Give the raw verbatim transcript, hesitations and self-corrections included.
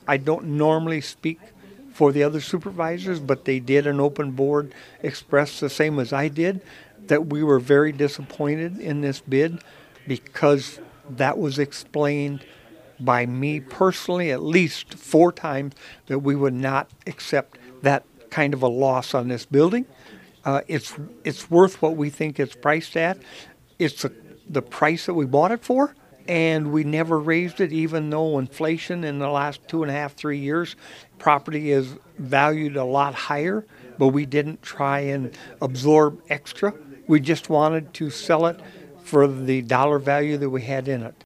I don't normally speak for the other supervisors, but they did an open board express the same as I did, that we were very disappointed in this bid because that was explained by me personally at least four times that we would not accept that kind of a loss on this building. Uh, it's it's worth what we think it's priced at. It's a, the price that we bought it for, and we never raised it, even though inflation in the last two and a half, three years, property is valued a lot higher, but we didn't try and absorb extra. We just wanted to sell it for the dollar value that we had in it.